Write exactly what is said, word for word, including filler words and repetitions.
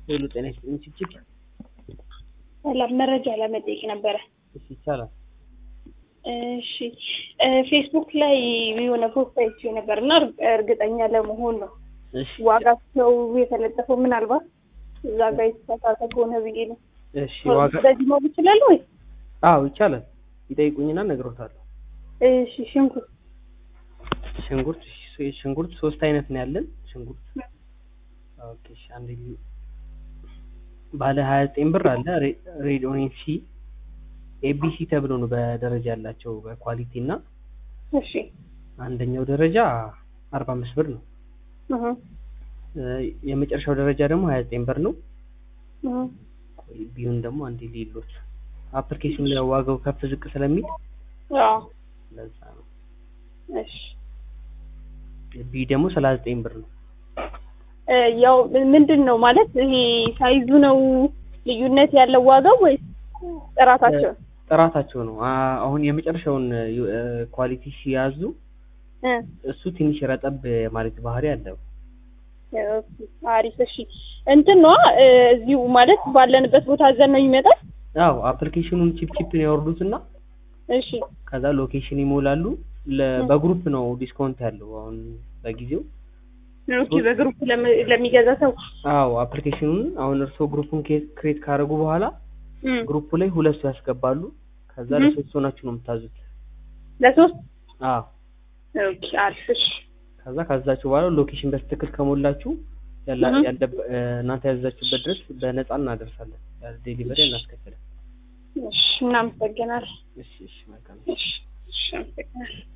ሄሎ ጤና ይስጥልኝ ችግር ሰላም መረጃ ለመጠየቅ ነበረ። እሺ ይቻላል። እሺ ፌስቡክ ላይ የሆነ ፖስት አይቼ ነበርና እርግጠኛ ለመሆን ነው። እሺ ዋጋቸው የተለጠፈው ምናልባት እዛ ጋር የተሳሳተ ከሆነ ብዬ ነው። እሺ ዋጋ በዚህ ነው ይችላል ወይ? አዎ ይቻላል። ይጠይቁኝና እነግሮታለሁ። እሺ ሽንኩርት ሽንኩርት ሽንኩርት ሶስት አይነት ነው ያለን ሽንኩርት። ኦኬ እሺ አንዴ ባለ ሃያ ዘጠኝ ብር አለ ሬድ ኦኒየን ሲ ኤቢሲ ተብሎ ነው በደረጃ ያላቸው በኳሊቲ እና እሺ አንደኛው ደረጃ አርባ አምስት ብር ነው። እህ የመጨረሻው ደረጃ ደግሞ ሃያ ዘጠኝ ብር ነው። እህ ቢሆን ደግሞ አንዴ ሊሎት አፕሊኬሽን ላይ ዋጋው ከፍ ዝቅ ስለሚል አዎ ለዛ ነው። እሺ ቢ ደግሞ ሰላሳ ዘጠኝ ብር ነው። ያው ምንድነው ማለት ይሄ ሳይዙ ነው ልዩነት ያለው ዋጋው ወይስ ጥራታቸው? ጥራታቸው ነው። አሁን የመጨረሻውን ኳሊቲ ሲያዙ እሱ ትንሽ ረጠብ ማለት ባህሪ አለው። አሪፍ እሺ እንትን ነው እዚሁ ማለት ባለንበት ቦታ ዘን ነው ይመጣል? አዎ አፕሊኬሽኑን ቺፕ ቺፕ ነው ያወርዱትና እሺ ከዛ ሎኬሽን ይሞላሉ። በግሩፕ ነው ዲስካውንት ያለው አሁን በጊዜው። ኦኬ በግሩፕ ለሚገዛ ሰው አዎ አፕሊኬሽኑን አሁን እርሶ ግሩፑን ክሬት ካደረጉ በኋላ ግሩፑ ላይ ሁለት ሰው ያስገባሉ። ከዛ ለሶስት ሆናችሁ ነው የምታዙት። ለሶስት አዎ ኦኬ አሪፍ ከዛ ካዛችሁ በኋላ ሎኬሽን በትክክል ከሞላችሁ ያላ ያለ እናንተ ያዛችሁበት ድረስ በነፃ እናደርሳለን። ዴሊቨሪ እናስከፍላለን። እሺ እናመሰግናለን። እሺ እሺ መልካም እሺ እሺ